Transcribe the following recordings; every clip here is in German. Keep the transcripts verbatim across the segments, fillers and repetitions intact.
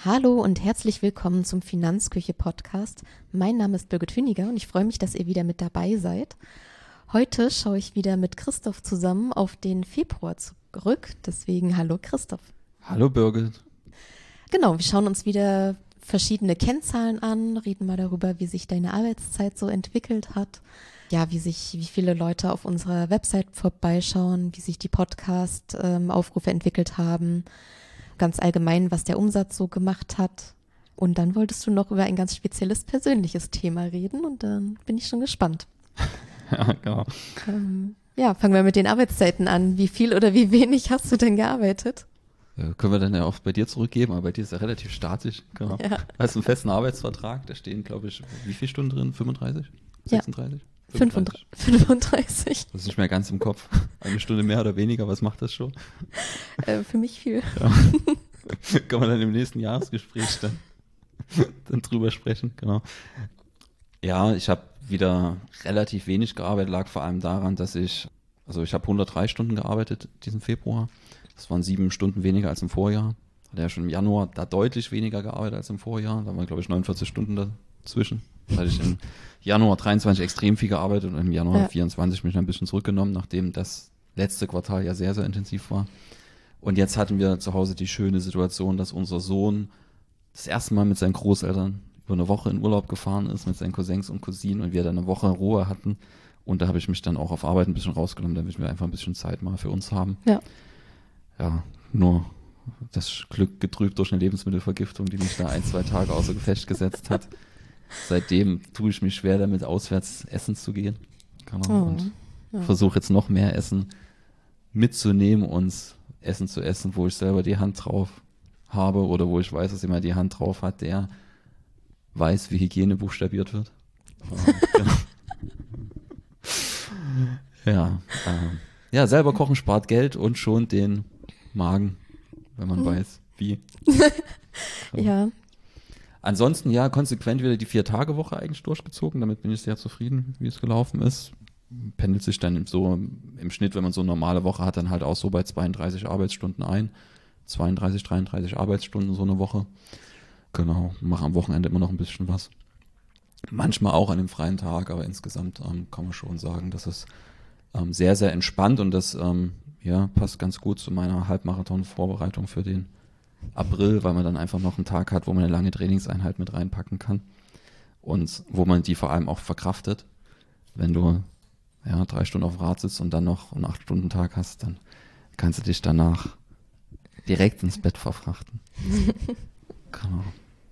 Hallo und herzlich willkommen zum Finanzküche-Podcast. Mein Name ist Birgit Hüniger und ich freue mich, dass ihr wieder mit dabei seid. Heute schaue ich wieder mit Christoph zusammen auf den Februar zurück. Deswegen hallo Christoph. Hallo Birgit. Genau, wir schauen uns wieder verschiedene Kennzahlen an, reden mal darüber, wie sich deine Arbeitszeit so entwickelt hat. Ja, wie sich, wie viele Leute auf unserer Website vorbeischauen, wie sich die Podcast-Aufrufe ähm, entwickelt haben. Ganz allgemein, was der Umsatz so gemacht hat. Und dann wolltest du noch über ein ganz spezielles persönliches Thema reden und dann bin ich schon gespannt. Ja, genau. Ähm, ja, fangen wir mit den Arbeitszeiten an. Wie viel oder wie wenig hast du denn gearbeitet? Ja, können wir dann ja auch bei dir zurückgeben, aber bei dir ist ja relativ statisch. Genau. Ja. Du hast einen festen Arbeitsvertrag, da stehen, glaube ich, wie viele Stunden drin? fünfunddreißig? sechsunddreißig? Ja. fünfunddreißig. fünfunddreißig. Das ist nicht mehr ganz im Kopf. Eine Stunde mehr oder weniger, was macht das schon? Äh, für mich viel. Ja. Kann man dann im nächsten Jahresgespräch dann, dann drüber sprechen, genau. Ja, ich habe wieder relativ wenig gearbeitet, lag vor allem daran, dass ich, also ich habe hundertdrei Stunden gearbeitet diesen Februar. Das waren sieben Stunden weniger als im Vorjahr. Hatte ja schon im Januar da deutlich weniger gearbeitet als im Vorjahr. Da waren, glaube ich, neunundvierzig Stunden dazwischen. Da hatte ich im Januar dreiundzwanzig extrem viel gearbeitet und im Januar ja. vierundzwanzig mich ein bisschen zurückgenommen, nachdem das letzte Quartal ja sehr, sehr intensiv war. Und jetzt hatten wir zu Hause die schöne Situation, dass unser Sohn das erste Mal mit seinen Großeltern über eine Woche in Urlaub gefahren ist, mit seinen Cousins und Cousinen und wir dann eine Woche Ruhe hatten. Und da habe ich mich dann auch auf Arbeit ein bisschen rausgenommen, damit wir einfach ein bisschen Zeit mal für uns haben. Ja. Ja, nur das Glück getrübt durch eine Lebensmittelvergiftung, die mich da ein, zwei Tage außer Gefecht gesetzt hat. Seitdem tue ich mich schwer damit, auswärts essen zu gehen. Genau. Oh, und ja. versuche jetzt noch mehr Essen mitzunehmen und Essen zu essen, wo ich selber die Hand drauf habe oder wo ich weiß, dass jemand die Hand drauf hat, der weiß, wie Hygiene buchstabiert wird. Genau. Ja, ähm, ja, selber kochen spart Geld und schont den Magen, wenn man hm. weiß, wie. Ja. Ansonsten ja, konsequent wieder die Vier-Tage-Woche eigentlich durchgezogen. Damit bin ich sehr zufrieden, wie es gelaufen ist. Pendelt sich dann so im Schnitt, wenn man so eine normale Woche hat, dann halt auch so bei zweiunddreißig Arbeitsstunden ein. zweiunddreißig, dreiunddreißig Arbeitsstunden so eine Woche. Genau, mache am Wochenende immer noch ein bisschen was. Manchmal auch an dem freien Tag, aber insgesamt ähm, kann man schon sagen, dass es ähm, sehr, sehr entspannt und das ähm, ja, passt ganz gut zu meiner Halbmarathon-Vorbereitung für den April, weil man dann einfach noch einen Tag hat, wo man eine lange Trainingseinheit mit reinpacken kann und wo man die vor allem auch verkraftet. Wenn du ja drei Stunden auf dem Rad sitzt und dann noch einen acht-Stunden-Tag hast, dann kannst du dich danach direkt ins Bett verfrachten. Genau.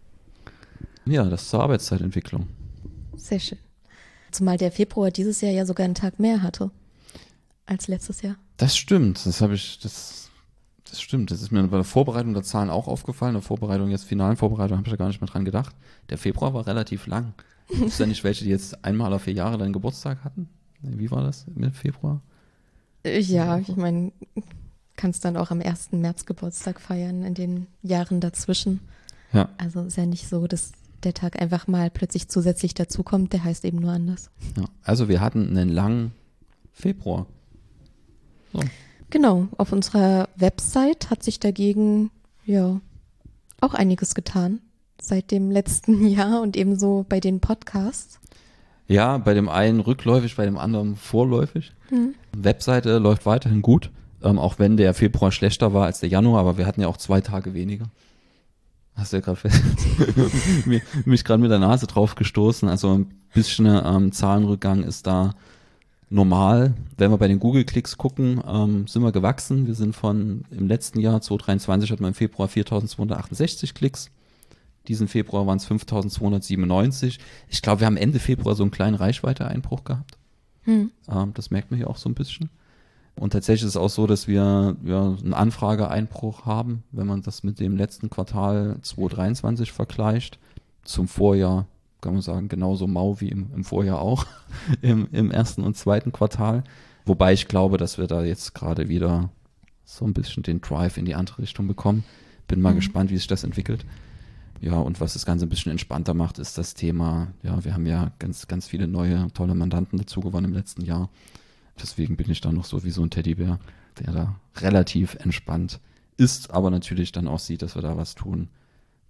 Ja, das ist zur Arbeitszeitentwicklung. Sehr schön. Zumal der Februar dieses Jahr ja sogar einen Tag mehr hatte als letztes Jahr. Das stimmt, das habe ich, das, das stimmt. Das ist mir bei der Vorbereitung der Zahlen auch aufgefallen. Der Vorbereitung, jetzt finalen Vorbereitung, habe ich da gar nicht mehr dran gedacht. Der Februar war relativ lang. Ist da nicht welche, die jetzt einmal alle vier Jahre dann Geburtstag hatten? Wie war das mit Februar? Ja, ich meine, kannst dann auch am ersten März Geburtstag feiern in den Jahren dazwischen. Ja. Also ist ja nicht so, dass der Tag einfach mal plötzlich zusätzlich dazukommt, der heißt eben nur anders. Ja, also wir hatten einen langen Februar. So. Genau, auf unserer Website hat sich dagegen ja auch einiges getan seit dem letzten Jahr und ebenso bei den Podcasts. Ja, bei dem einen rückläufig, bei dem anderen vorläufig. Mhm. Webseite läuft weiterhin gut, ähm, auch wenn der Februar schlechter war als der Januar, aber wir hatten ja auch zwei Tage weniger. Hast du ja gerade fest, mich gerade mit der Nase drauf gestoßen. Also ein bisschen ähm, Zahlenrückgang ist da normal. Wenn wir bei den Google-Klicks gucken, ähm, sind wir gewachsen. Wir sind von im letzten Jahr, zwanzig dreiundzwanzig, hatten wir im Februar viertausendzweihundertachtundsechzig Klicks. Diesen Februar waren es fünftausendzweihundertsiebenundneunzig. Ich glaube, wir haben Ende Februar so einen kleinen Reichweite-Einbruch gehabt. Hm. Ähm, das merkt man hier auch so ein bisschen. Und tatsächlich ist es auch so, dass wir ja, einen Anfrageeinbruch haben, wenn man das mit dem letzten Quartal zwanzig dreiundzwanzig vergleicht. Zum Vorjahr kann man sagen, genauso mau wie im, im Vorjahr auch, im, im ersten und zweiten Quartal. Wobei ich glaube, dass wir da jetzt gerade wieder so ein bisschen den Drive in die andere Richtung bekommen. Bin mal mhm. gespannt, wie sich das entwickelt. Ja, und was das Ganze ein bisschen entspannter macht, ist das Thema, ja, wir haben ja ganz, ganz viele neue, tolle Mandanten dazu gewonnen im letzten Jahr. Deswegen bin ich da noch so wie so ein Teddybär, der da relativ entspannt ist, aber natürlich dann auch sieht, dass wir da was tun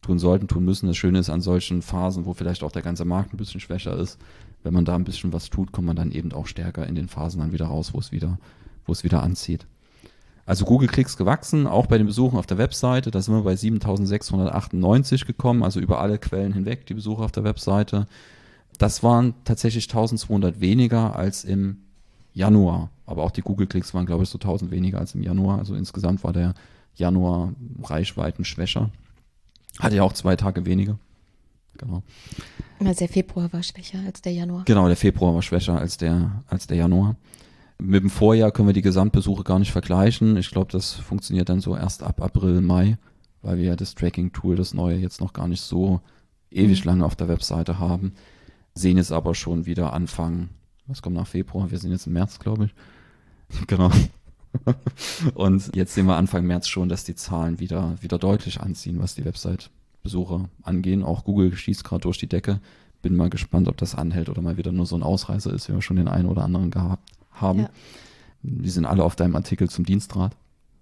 tun sollten, tun müssen. Das Schöne ist an solchen Phasen, wo vielleicht auch der ganze Markt ein bisschen schwächer ist, wenn man da ein bisschen was tut, kommt man dann eben auch stärker in den Phasen dann wieder raus, wo es wieder, wo es wieder anzieht. Also Google-Klicks gewachsen, auch bei den Besuchen auf der Webseite, da sind wir bei siebentausendsechshundertachtundneunzig gekommen, also über alle Quellen hinweg, die Besucher auf der Webseite. Das waren tatsächlich eintausendzweihundert weniger als im Januar, aber auch die Google-Klicks waren, glaube ich, so tausend weniger als im Januar, also insgesamt war der Januar Reichweiten schwächer. Hatte ja auch zwei Tage weniger. Genau. Also der Februar war schwächer als der Januar. Genau, der Februar war schwächer als der, als der Januar. Mit dem Vorjahr können wir die Gesamtbesuche gar nicht vergleichen. Ich glaube, das funktioniert dann so erst ab April, Mai, weil wir ja das Tracking-Tool, das neue, jetzt noch gar nicht so ewig mhm. lange auf der Webseite haben. Sehen es aber schon wieder Anfang, was kommt nach Februar? Wir sind jetzt im März, glaube ich. Genau. Und jetzt sehen wir Anfang März schon, dass die Zahlen wieder, wieder deutlich anziehen, was die Website-Besucher angehen. Auch Google schießt gerade durch die Decke. Bin mal gespannt, ob das anhält oder mal wieder nur so ein Ausreißer ist, wie wir schon den einen oder anderen gehabt haben. Ja. Die sind alle auf deinem Artikel zum Dienstrat.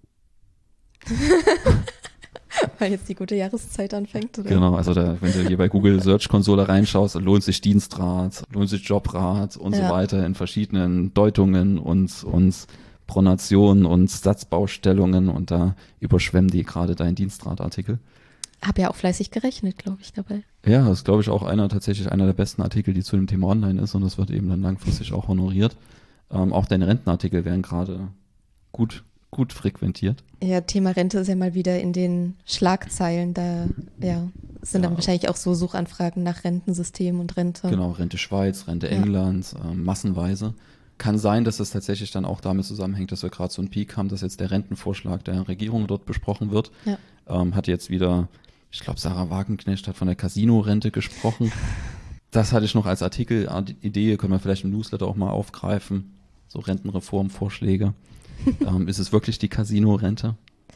Weil jetzt die gute Jahreszeit anfängt, oder? Genau, also da, wenn du hier bei Google Search Konsole reinschaust, lohnt sich Dienstrat, lohnt sich Jobrat und ja. so weiter in verschiedenen Deutungen und, und Pronationen und Satzbaustellungen und da überschwemmen die gerade deinen Dienstratartikel. Habe ja auch fleißig gerechnet, glaube ich, dabei. Ja, das ist, glaube ich, auch einer, tatsächlich einer der besten Artikel, die zu dem Thema online ist und das wird eben dann langfristig auch honoriert. Ähm, auch deine Rentenartikel werden gerade gut, gut frequentiert. Ja, Thema Rente ist ja mal wieder in den Schlagzeilen, da ja, sind ja. dann wahrscheinlich auch so Suchanfragen nach Rentensystem und Rente. Genau, Rente Schweiz, Rente ja. England, äh, massenweise. Kann sein, dass es tatsächlich dann auch damit zusammenhängt, dass wir gerade so einen Peak haben, dass jetzt der Rentenvorschlag der Regierung dort besprochen wird. Ja. Ähm, hat jetzt wieder, ich glaube, Sarah Wagenknecht hat von der Casino-Rente gesprochen. Das hatte ich noch als Artikel-Idee, können wir vielleicht im Newsletter auch mal aufgreifen. So Rentenreformvorschläge. ähm, ist es wirklich die Casino-Rente?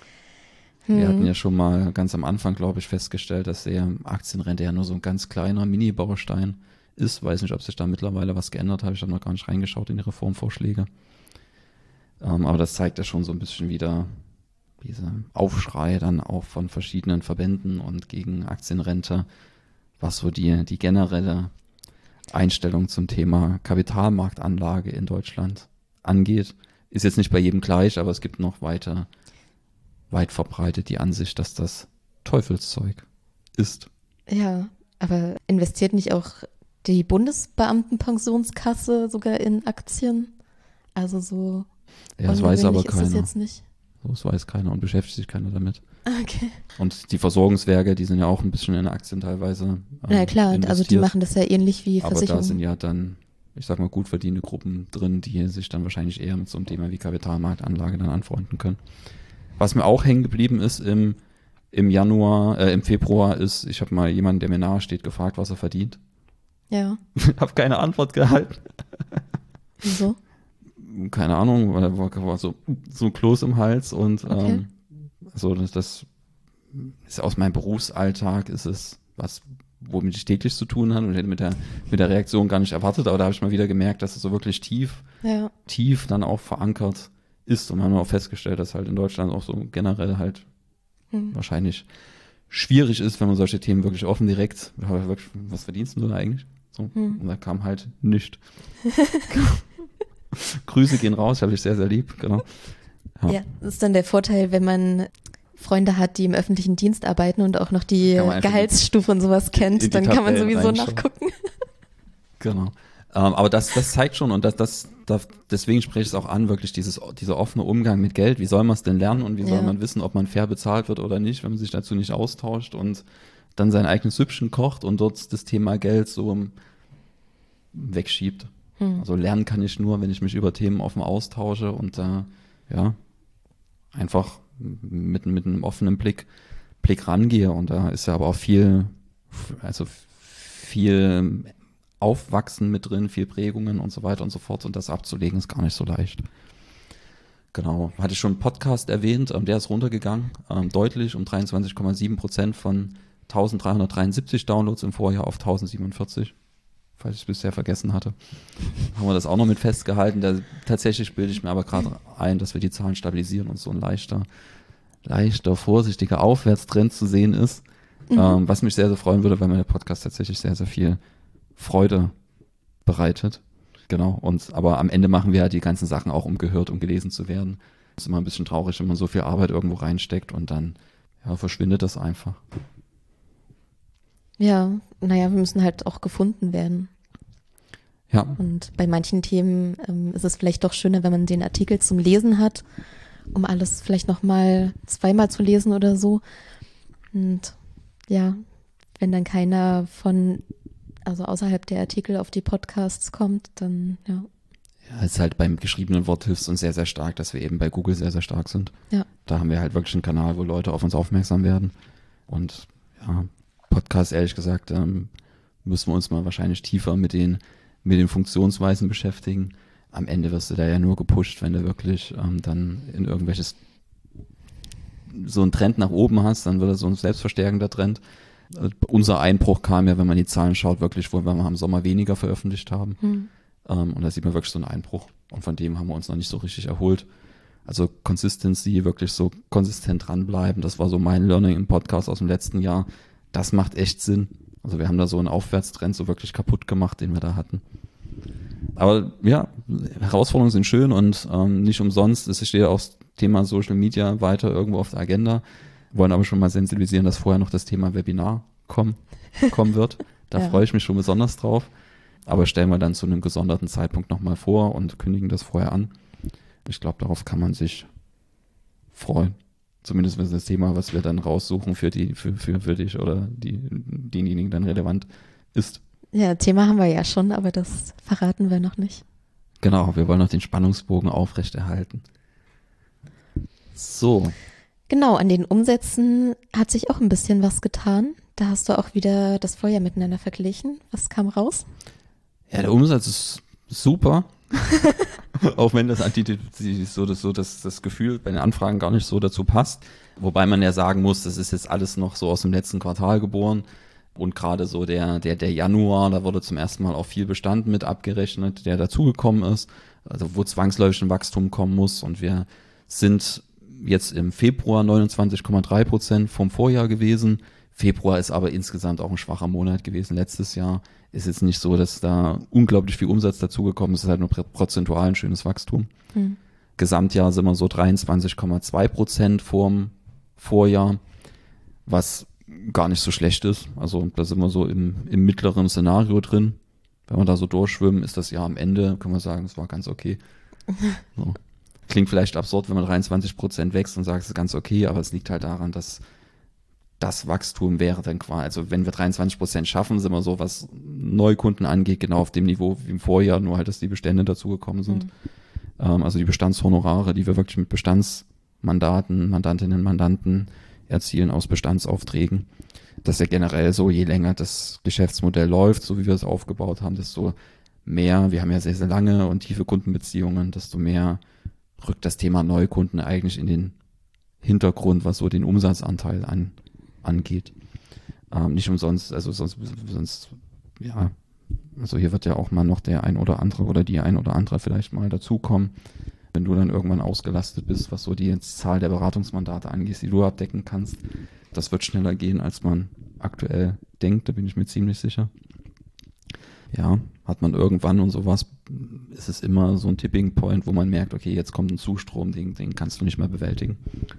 Hm. Wir hatten ja schon mal ganz am Anfang, glaube ich, festgestellt, dass der Aktienrente ja nur so ein ganz kleiner Mini-Baustein ist. Weiß nicht, ob sich da mittlerweile was geändert hat. Ich habe noch gar nicht reingeschaut in die Reformvorschläge. Ähm, aber das zeigt ja schon so ein bisschen wieder diese Aufschrei dann auch von verschiedenen Verbänden und gegen Aktienrente, was so die, die generelle Einstellung zum Thema Kapitalmarktanlage in Deutschland angeht. Ist jetzt nicht bei jedem gleich, aber es gibt noch weiter, weit verbreitet die Ansicht, dass das Teufelszeug ist. Ja, aber investiert nicht auch die Bundesbeamtenpensionskasse sogar in Aktien? Also so. Ja, das weiß aber keiner. Ist das jetzt nicht? Das weiß keiner und beschäftigt sich keiner damit. Okay. Und die Versorgungswerke, die sind ja auch ein bisschen in Aktien teilweise. Ähm, Na klar, investiert. Also die machen das ja ähnlich wie Versicherungen. Aber da sind ja dann, ich sag mal, gut verdienende Gruppen drin, die sich dann wahrscheinlich eher mit so einem Thema wie Kapitalmarktanlage dann anfreunden können. Was mir auch hängen geblieben ist im, im Januar, äh, im Februar ist, ich habe mal jemanden, der mir nahe steht, gefragt, was er verdient. Ja. Habe keine Antwort gehalten. Wieso? Keine Ahnung, weil er war, war so, so ein Kloß im Hals und okay. ähm, so das, das ist aus meinem Berufsalltag, ist es was, womit ich täglich zu tun habe und ich hätte mit der, mit der Reaktion gar nicht erwartet, aber da habe ich mal wieder gemerkt, dass es so wirklich tief, ja. tief dann auch verankert ist und wir haben auch festgestellt, dass halt in Deutschland auch so generell halt hm. wahrscheinlich schwierig ist, wenn man solche Themen wirklich offen direkt, was verdienst du da eigentlich? So, hm. und da kam halt nichts. Grüße gehen raus, habe ich sehr, sehr lieb, genau. Ja. ja, das ist dann der Vorteil, wenn man Freunde hat, die im öffentlichen Dienst arbeiten und auch noch die Gehaltsstufe und sowas kennt, dann kann man sowieso nachgucken. Genau. Ähm, aber das, das zeigt schon und das, das, das, deswegen spreche ich es auch an, wirklich dieses, dieser offene Umgang mit Geld. Wie soll man es denn lernen und wie soll ja. man wissen, ob man fair bezahlt wird oder nicht, wenn man sich dazu nicht austauscht und dann sein eigenes Süppchen kocht und dort das Thema Geld so wegschiebt. Hm. Also lernen kann ich nur, wenn ich mich über Themen offen austausche und da, äh, ja, einfach mit, mit einem offenen Blick, Blick rangehe. Und da ist ja aber auch viel, also viel Aufwachsen mit drin, viel Prägungen und so weiter und so fort. Und das abzulegen ist gar nicht so leicht. Genau. Hatte ich schon einen Podcast erwähnt, ähm, der ist runtergegangen, ähm, deutlich um dreiundzwanzig Komma sieben Prozent von eintausenddreihundertdreiundsiebzig Downloads im Vorjahr auf tausendsiebenundvierzig. Falls ich es bisher vergessen hatte, haben wir das auch noch mit festgehalten. Da, tatsächlich bilde ich mir aber gerade ein, dass wir die Zahlen stabilisieren und so ein leichter, leichter, vorsichtiger Aufwärtstrend zu sehen ist. Mhm. Ähm, was mich sehr, sehr freuen würde, weil mir der Podcast tatsächlich sehr, sehr viel Freude bereitet. Genau. Und, aber am Ende machen wir ja die ganzen Sachen auch, um gehört, um gelesen zu werden. Es ist immer ein bisschen traurig, wenn man so viel Arbeit irgendwo reinsteckt und dann, ja, verschwindet das einfach. Ja, naja, wir müssen halt auch gefunden werden. Ja. Und bei manchen Themen ähm, ist es vielleicht doch schöner, wenn man den Artikel zum Lesen hat, um alles vielleicht nochmal zweimal zu lesen oder so. Und ja, wenn dann keiner von, also außerhalb der Artikel auf die Podcasts kommt, dann ja. Ja, es ist halt beim geschriebenen Wort hilft uns sehr, sehr stark, dass wir eben bei Google sehr, sehr stark sind. Ja. Da haben wir halt wirklich einen Kanal, wo Leute auf uns aufmerksam werden. Und ja, Podcast, ehrlich gesagt, ähm, müssen wir uns mal wahrscheinlich tiefer mit den, mit den Funktionsweisen beschäftigen. Am Ende wirst du da ja nur gepusht, wenn du wirklich ähm, dann in irgendwelches so einen Trend nach oben hast, dann wird das so ein selbstverstärkender Trend. Äh, unser Einbruch kam ja, wenn man die Zahlen schaut, wirklich, wo wir im Sommer weniger veröffentlicht haben. Hm. Ähm, und da sieht man wirklich so einen Einbruch. Und von dem haben wir uns noch nicht so richtig erholt. Also Consistency, wirklich so konsistent dranbleiben, das war so mein Learning im Podcast aus dem letzten Jahr. Das macht echt Sinn. Also wir haben da so einen Aufwärtstrend so wirklich kaputt gemacht, den wir da hatten. Aber ja, Herausforderungen sind schön und ähm, nicht umsonst. Es steht auch das Thema Social Media weiter irgendwo auf der Agenda. Wir wollen aber schon mal sensibilisieren, dass vorher noch das Thema Webinar kommen, kommen wird. Da ja. freue ich mich schon besonders drauf. Aber stellen wir dann zu einem gesonderten Zeitpunkt nochmal vor und kündigen das vorher an. Ich glaube, darauf kann man sich freuen. Zumindest wenn es das Thema, was wir dann raussuchen für die, für, für, für dich oder die, denjenigen dann relevant ist. Ja, Thema haben wir ja schon, aber das verraten wir noch nicht. Genau, wir wollen noch den Spannungsbogen aufrechterhalten. So. Genau, an den Umsätzen hat sich auch ein bisschen was getan. Da hast du auch wieder das Vorjahr miteinander verglichen. Was kam raus? Ja, der Umsatz ist super. Auch wenn das, die, die, so, das, so das, das Gefühl bei den Anfragen gar nicht so dazu passt. Wobei man ja sagen muss, das ist jetzt alles noch so aus dem letzten Quartal geboren. Und gerade so der, der, der Januar, da wurde zum ersten Mal auch viel Bestand mit abgerechnet, der dazugekommen ist. Also wo zwangsläufig ein Wachstum kommen muss. Und wir sind jetzt im Februar neunundzwanzig Komma drei Prozent vom Vorjahr gewesen. Februar ist aber insgesamt auch ein schwacher Monat gewesen letztes Jahr. Ist jetzt nicht so, dass da unglaublich viel Umsatz dazugekommen ist. Es ist halt nur prozentual ein schönes Wachstum. Hm. Gesamtjahr sind wir so dreiundzwanzig Komma zwei Prozent vorm Vorjahr, was gar nicht so schlecht ist. Also da sind wir so im, im mittleren Szenario drin. Wenn wir da so durchschwimmen, ist das Jahr am Ende, können wir sagen, es war ganz okay. So. Klingt vielleicht absurd, wenn man dreiundzwanzig Prozent wächst und sagt, es ist ganz okay, aber es liegt halt daran, dass das Wachstum wäre dann quasi, also wenn wir dreiundzwanzig Prozent schaffen, sind wir so, was Neukunden angeht, genau auf dem Niveau wie im Vorjahr, nur halt, dass die Bestände dazugekommen sind. Mhm. Ähm, also die Bestandshonorare, die wir wirklich mit Bestandsmandaten, Mandantinnen, Mandanten erzielen aus Bestandsaufträgen. Das ist ja generell so, je länger das Geschäftsmodell läuft, so wie wir es aufgebaut haben, desto mehr, wir haben ja sehr, sehr lange und tiefe Kundenbeziehungen, desto mehr rückt das Thema Neukunden eigentlich in den Hintergrund, was so den Umsatzanteil an angeht. Ähm, nicht umsonst, also sonst, sonst, ja, also hier wird ja auch mal noch der ein oder andere oder die ein oder andere vielleicht mal dazukommen, wenn du dann irgendwann ausgelastet bist, was so die Zahl der Beratungsmandate angeht, die du abdecken kannst. Das wird schneller gehen, als man aktuell denkt, da bin ich mir ziemlich sicher. Ja, hat man irgendwann und sowas, ist es immer so ein Tipping Point, wo man merkt, okay, jetzt kommt ein Zustrom, den, den kannst du nicht mehr bewältigen.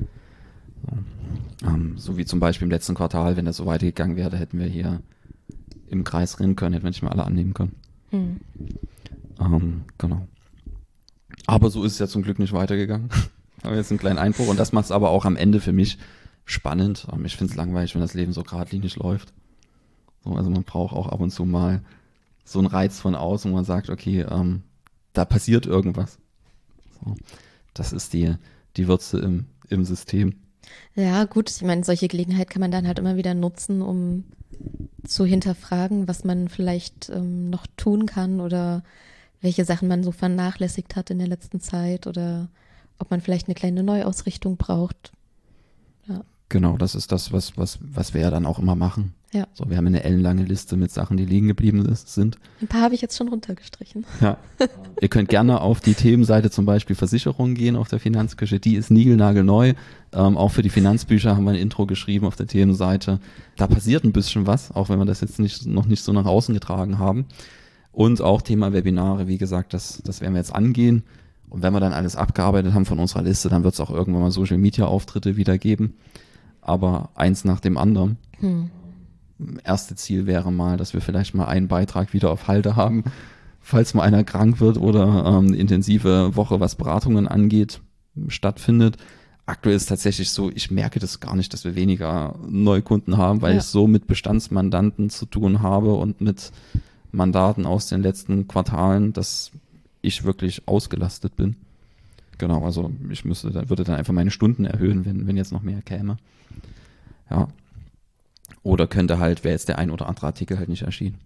So. Ähm, so wie zum Beispiel im letzten Quartal, wenn das so weitergegangen wäre, hätten wir hier im Kreis rennen können, hätten wir nicht mehr alle annehmen können. Hm. Ähm, genau. Aber so ist es ja zum Glück nicht weitergegangen. Haben jetzt einen kleinen Einbruch und das macht es aber auch am Ende für mich spannend. Ähm, ich finde es langweilig, wenn das Leben so geradlinig läuft. So, also man braucht auch ab und zu mal so einen Reiz von außen, wo man sagt, okay, ähm, da passiert irgendwas. So, das ist die, die Würze im, im System. Ja, gut, ich meine, solche Gelegenheit kann man dann halt immer wieder nutzen, um zu hinterfragen, was man vielleicht ähm, noch tun kann oder welche Sachen man so vernachlässigt hat in der letzten Zeit oder ob man vielleicht eine kleine Neuausrichtung braucht. Ja. Genau, das ist das, was, was, was wir ja dann auch immer machen. Ja. So, wir haben eine ellenlange Liste mit Sachen, die liegen geblieben ist, sind. Ein paar habe ich jetzt schon runtergestrichen. Ja. Ihr könnt gerne auf die Themenseite zum Beispiel Versicherung gehen auf der Finanzküche. Die ist niegelnagelneu. Ähm, auch für die Finanzbücher haben wir ein Intro geschrieben auf der Themenseite. Da passiert ein bisschen was, auch wenn wir das jetzt nicht, noch nicht so nach außen getragen haben. Und auch Thema Webinare, wie gesagt, das, das werden wir jetzt angehen. Und wenn wir dann alles abgearbeitet haben von unserer Liste, dann wird es auch irgendwann mal Social Media Auftritte wieder geben. Aber eins nach dem anderen. Hm. Erste Ziel wäre mal, dass wir vielleicht mal einen Beitrag wieder auf Halde haben, falls mal einer krank wird oder ähm, eine intensive Woche, was Beratungen angeht, stattfindet. Aktuell ist es tatsächlich so, ich merke das gar nicht, dass wir weniger Neukunden haben, weil ja. ich so mit Bestandsmandanten zu tun habe und mit Mandaten aus den letzten Quartalen, dass ich wirklich ausgelastet bin. Genau, also ich müsste, dann würde dann einfach meine Stunden erhöhen, wenn, wenn jetzt noch mehr käme. Ja. Oder könnte halt, wäre jetzt der ein oder andere Artikel halt nicht erschienen.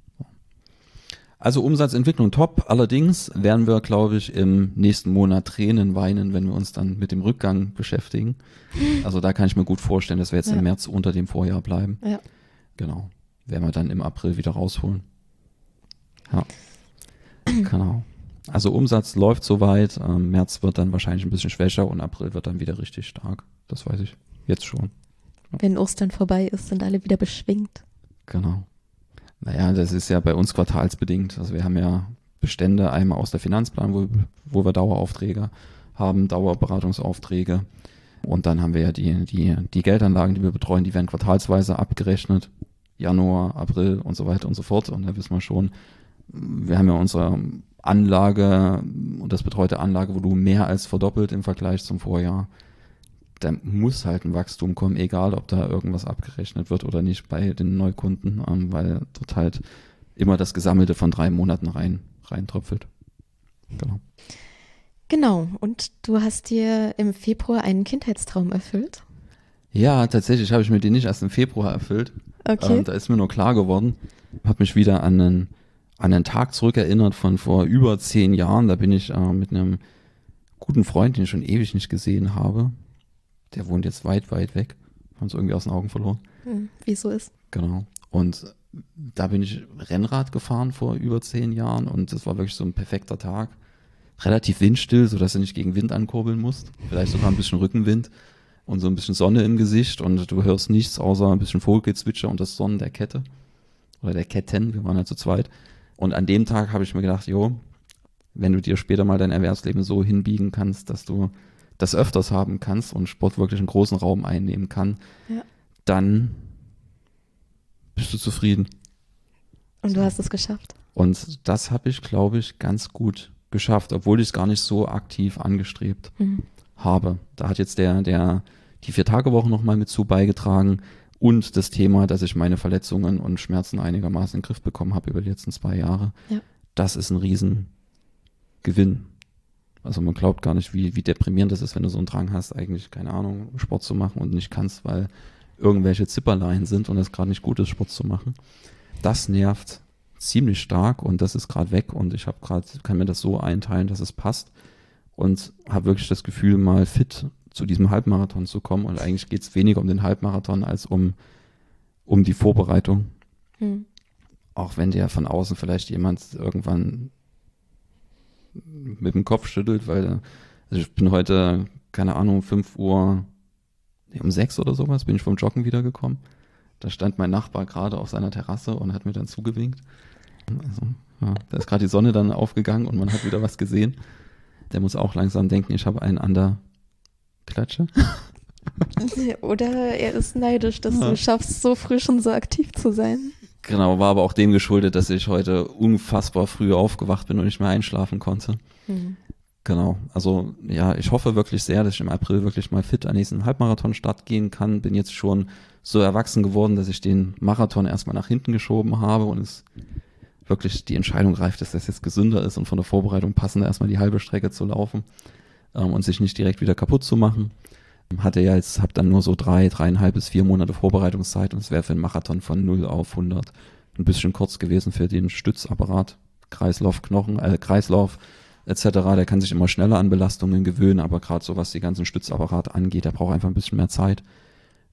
Also Umsatzentwicklung top. Allerdings werden wir, glaube ich, im nächsten Monat Tränen weinen, wenn wir uns dann mit dem Rückgang beschäftigen. Also da kann ich mir gut vorstellen, dass wir jetzt ja. im März unter dem Vorjahr bleiben. Ja. Genau. Werden wir dann im April wieder rausholen. Ja. Genau. Also Umsatz läuft soweit. Ähm, März wird dann wahrscheinlich ein bisschen schwächer und April wird dann wieder richtig stark. Das weiß ich jetzt schon. Ja. Wenn Ostern vorbei ist, sind alle wieder beschwingt. Genau. Naja, das ist ja bei uns quartalsbedingt. Also wir haben ja Bestände einmal aus der Finanzplan, wo, wo wir Daueraufträge haben, Dauerberatungsaufträge. Und dann haben wir ja die, die, die Geldanlagen, die wir betreuen, die werden quartalsweise abgerechnet. Januar, April und so weiter und so fort. Und da wissen wir schon, wir haben ja unsere Anlage und das betreute Anlagevolumen mehr als verdoppelt im Vergleich zum Vorjahr. Da muss halt ein Wachstum kommen, egal ob da irgendwas abgerechnet wird oder nicht bei den Neukunden, ähm, weil dort halt immer das Gesammelte von drei Monaten rein reintröpfelt. Genau. Genau, und du hast dir im Februar einen Kindheitstraum erfüllt? Ja, tatsächlich habe ich mir den nicht erst im Februar erfüllt. Okay. Ähm, da ist mir nur klar geworden, habe mich wieder an einen, an einen Tag zurückerinnert von vor über zehn Jahren. Da bin ich äh, mit einem guten Freund, den ich schon ewig nicht gesehen habe. Der wohnt jetzt weit, weit weg. Haben uns irgendwie aus den Augen verloren. Hm, wie es so ist. Genau. Und da bin ich Rennrad gefahren vor über zehn Jahren und das war wirklich so ein perfekter Tag. Relativ windstill, sodass du nicht gegen Wind ankurbeln musst. Vielleicht sogar ein bisschen Rückenwind und so ein bisschen Sonne im Gesicht und du hörst nichts außer ein bisschen Vogelgezwitscher und das Sonnen der Kette. Oder der Ketten, wir waren ja zu zweit. Und an dem Tag habe ich mir gedacht, jo, wenn du dir später mal dein Erwerbsleben so hinbiegen kannst, dass du das öfters haben kannst und Sport wirklich einen großen Raum einnehmen kann, ja. dann bist du zufrieden. Und du hast es geschafft. Und das habe ich, glaube ich, ganz gut geschafft, obwohl ich es gar nicht so aktiv angestrebt mhm. habe. Da hat jetzt der, der die Vier-Tage-Woche nochmal mit zu beigetragen und das Thema, dass ich meine Verletzungen und Schmerzen einigermaßen in den Griff bekommen habe über die letzten zwei Jahre. Ja. Das ist ein Riesengewinn. Also man glaubt gar nicht, wie, wie deprimierend das ist, wenn du so einen Drang hast, eigentlich, keine Ahnung, Sport zu machen und nicht kannst, weil irgendwelche Zipperlein sind und es gerade nicht gut ist, Sport zu machen. Das nervt ziemlich stark und das ist gerade weg und ich habe gerade, kann mir das so einteilen, dass es passt und habe wirklich das Gefühl, mal fit zu diesem Halbmarathon zu kommen und eigentlich geht es weniger um den Halbmarathon als um, um die Vorbereitung. Hm. Auch wenn dir von außen vielleicht jemand irgendwann mit dem Kopf schüttelt, weil also ich bin heute, keine Ahnung, fünf Uhr, nee, um sechs oder sowas, bin ich vom Joggen wiedergekommen. Da stand mein Nachbar gerade auf seiner Terrasse und hat mir dann zugewinkt. Also, ja, da ist gerade die Sonne dann aufgegangen und man hat wieder was gesehen. Der muss auch langsam denken, ich habe einen an der Klatsche. Oder er ist neidisch, dass ja. du schaffst, so früh schon so aktiv zu sein. Genau, war aber auch dem geschuldet, dass ich heute unfassbar früh aufgewacht bin und nicht mehr einschlafen konnte. Mhm. Genau, also ja, ich hoffe wirklich sehr, dass ich im April wirklich mal fit an nächsten Halbmarathon-Start gehen kann. Bin jetzt schon so erwachsen geworden, dass ich den Marathon erstmal nach hinten geschoben habe und es wirklich die Entscheidung reift, dass das jetzt gesünder ist und von der Vorbereitung passender erstmal die halbe Strecke zu laufen ähm, und sich nicht direkt wieder kaputt zu machen. Hatte ja jetzt, hab dann nur so drei, dreieinhalb bis vier Monate Vorbereitungszeit und es wäre für einen Marathon von null auf hundert ein bisschen kurz gewesen für den Stützapparat, Kreislauf, Knochen, äh, Kreislauf et cetera. Der kann sich immer schneller an Belastungen gewöhnen, aber gerade so was die ganzen Stützapparat angeht, der braucht einfach ein bisschen mehr Zeit.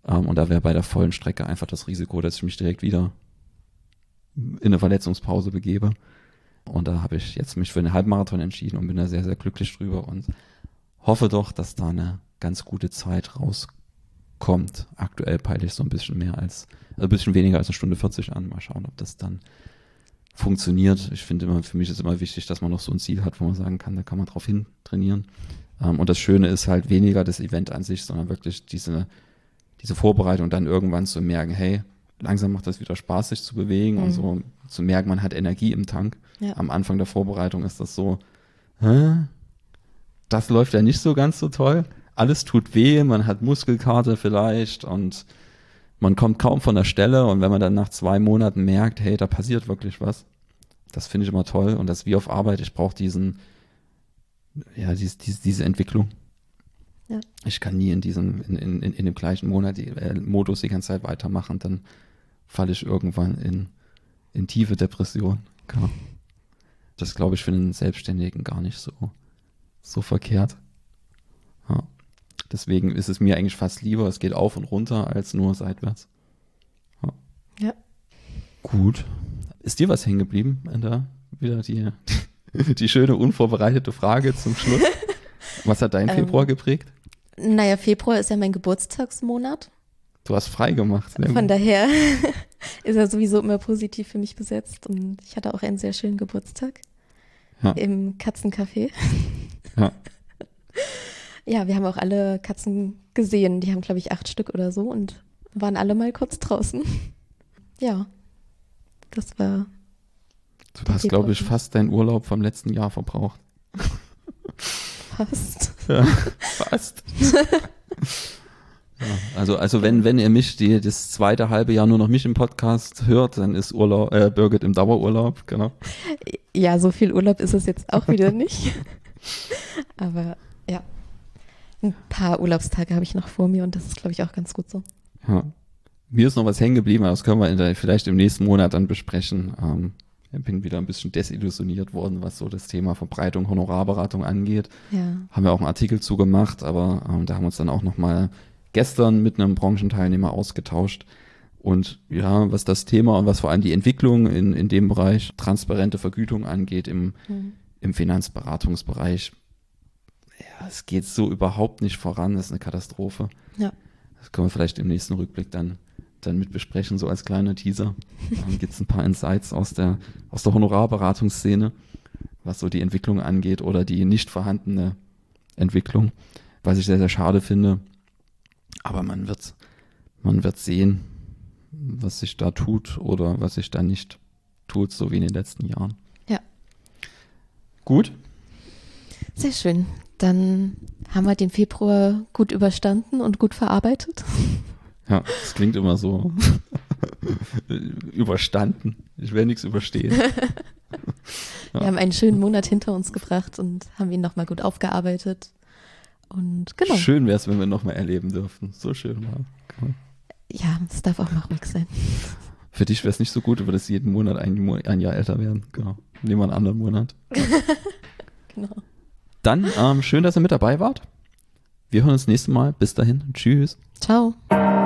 Ähm, und da wäre bei der vollen Strecke einfach das Risiko, dass ich mich direkt wieder in eine Verletzungspause begebe. Und da habe ich jetzt mich für einen Halbmarathon entschieden und bin da sehr, sehr glücklich drüber und hoffe doch, dass da eine ganz gute Zeit rauskommt. Aktuell peile ich so ein bisschen mehr als, also ein bisschen weniger als eine Stunde vierzig an. Mal schauen, ob das dann funktioniert. Ich finde immer, für mich ist immer wichtig, dass man noch so ein Ziel hat, wo man sagen kann, da kann man drauf hin trainieren. Ähm, und das Schöne ist halt weniger das Event an sich, sondern wirklich diese, diese Vorbereitung, dann irgendwann zu merken, hey, langsam macht das wieder Spaß, sich zu bewegen mhm. und so zu merken, man hat Energie im Tank. Ja. Am Anfang der Vorbereitung ist das so, hä? Das läuft ja nicht so ganz so toll. Alles tut weh, man hat Muskelkater vielleicht und man kommt kaum von der Stelle und wenn man dann nach zwei Monaten merkt, hey, da passiert wirklich was, das finde ich immer toll und das ist wie auf Arbeit, ich brauche diesen, ja, diese, diese, diese Entwicklung. Ja. Ich kann nie in diesem, in, in, in dem gleichen Monat, die, äh, Modus die ganze Zeit weitermachen, dann falle ich irgendwann in, in tiefe Depression. Genau. Das glaube ich für einen Selbstständigen gar nicht so, so verkehrt. Ja. Deswegen ist es mir eigentlich fast lieber, es geht auf und runter, als nur seitwärts. Ja. Ja. Gut. Ist dir was hängen geblieben? Da wieder die, die schöne, unvorbereitete Frage zum Schluss. Was hat dein Februar ähm, geprägt? Naja, Februar ist ja mein Geburtstagsmonat. Du hast frei gemacht. Von daher ist er sowieso immer positiv für mich besetzt. Und ich hatte auch einen sehr schönen Geburtstag ja. im Katzencafé. Ja. Ja, wir haben auch alle Katzen gesehen. Die haben, glaube ich, acht Stück oder so und waren alle mal kurz draußen. Ja, das war... Du hast, glaube ich, fast deinen Urlaub vom letzten Jahr verbraucht. Fast. Ja, fast. Ja, also, also wenn, wenn ihr mich die, das zweite halbe Jahr nur noch mich im Podcast hört, dann ist Urlaub, äh, Birgit im Dauerurlaub, genau. Ja, so viel Urlaub ist es jetzt auch wieder nicht. Aber ja, ein paar Urlaubstage habe ich noch vor mir und das ist, glaube ich, auch ganz gut so. Ja. Mir ist noch was hängen geblieben, aber das können wir in der, vielleicht im nächsten Monat dann besprechen. Ähm, ich bin wieder ein bisschen desillusioniert worden, was so das Thema Verbreitung, Honorarberatung angeht. Ja. Haben wir auch einen Artikel zu gemacht, aber ähm, da haben wir uns dann auch nochmal gestern mit einem Branchenteilnehmer ausgetauscht. Und ja, was das Thema und was vor allem die Entwicklung in, in dem Bereich transparente Vergütung angeht im, mhm. im Finanzberatungsbereich, ja, es geht so überhaupt nicht voran, das ist eine Katastrophe. Ja. Das können wir vielleicht im nächsten Rückblick dann, dann mit besprechen, so als kleiner Teaser. Dann gibt es ein paar Insights aus der, aus der Honorarberatungsszene, was so die Entwicklung angeht oder die nicht vorhandene Entwicklung, was ich sehr, sehr schade finde. Aber man wird, man wird sehen, was sich da tut oder was sich da nicht tut, so wie in den letzten Jahren. Ja. Gut. Sehr schön. Dann haben wir den Februar gut überstanden und gut verarbeitet. Ja, das klingt immer so überstanden. Ich werde nichts überstehen. Wir ja. haben einen schönen Monat hinter uns gebracht und haben ihn nochmal gut aufgearbeitet. Und genau. Schön wäre es, wenn wir nochmal erleben dürften. So schön war. Genau. Ja, es darf auch mal ruhig sein. Für dich wäre es nicht so gut, du würdest jeden Monat ein, ein Jahr älter werden. Genau. Nehmen wir einen anderen Monat. Genau. Dann ähm, schön, dass ihr mit dabei wart. Wir hören uns das nächste Mal. Bis dahin. Tschüss. Ciao.